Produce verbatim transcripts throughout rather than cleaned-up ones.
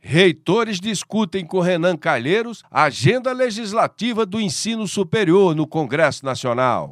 Reitores discutem com Renan Calheiros a agenda legislativa do ensino superior no Congresso Nacional.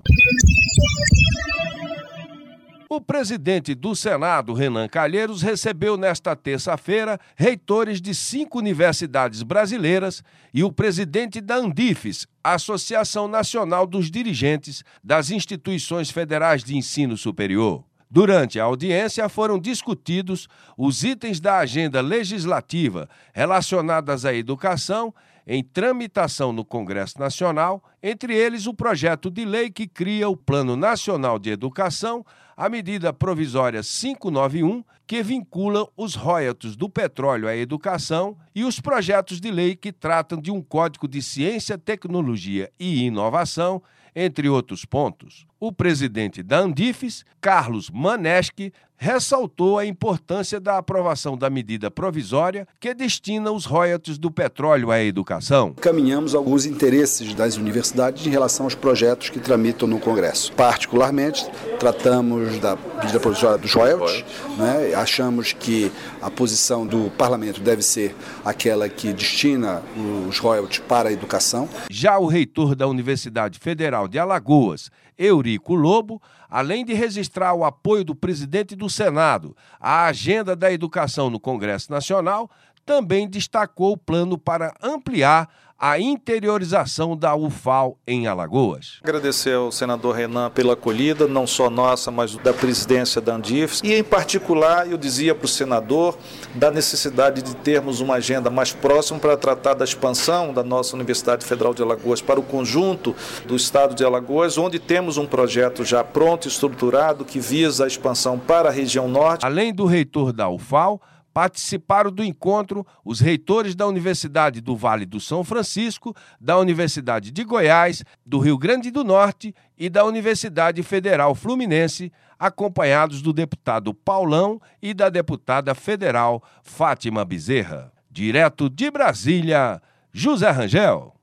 O presidente do Senado, Renan Calheiros, recebeu nesta terça-feira reitores de cinco universidades brasileiras e o presidente da Andifes, Associação Nacional dos Dirigentes das Instituições Federais de Ensino Superior. Durante a audiência, foram discutidos os itens da agenda legislativa relacionadas à educação em tramitação no Congresso Nacional, entre eles o projeto de lei que cria o Plano Nacional de Educação, a medida provisória quinhentos e noventa e um, que vincula os royalties do petróleo à educação, e os projetos de lei que tratam de um Código de Ciência, Tecnologia e Inovação, entre outros pontos. O presidente da Andifes, Carlos Maneschi, ressaltou a importância da aprovação da medida provisória que destina os royalties do petróleo à educação. Caminhamos alguns interesses das universidades em relação aos projetos que tramitam no Congresso. Particularmente, tratamos da medida provisória dos royalties, né? Achamos que a posição do parlamento deve ser aquela que destina os royalties para a educação. Já o reitor da Universidade Federal de Alagoas, Eurico Lobo, além de registrar o apoio do presidente do Senado à agenda da educação no Congresso Nacional, também destacou o plano para ampliar a interiorização da U F A L em Alagoas. Agradecer ao senador Renan pela acolhida, não só nossa, mas da presidência da Andifes. E, em particular, eu dizia para o senador da necessidade de termos uma agenda mais próxima para tratar da expansão da nossa Universidade Federal de Alagoas para o conjunto do estado de Alagoas, onde temos um projeto já pronto, estruturado, que visa a expansão para a região norte. Além do reitor da U F A L, participaram do encontro os reitores da Universidade do Vale do São Francisco, da Universidade de Goiás, do Rio Grande do Norte e da Universidade Federal Fluminense, acompanhados do deputado Paulão e da deputada federal Fátima Bezerra. Direto de Brasília, José Rangel.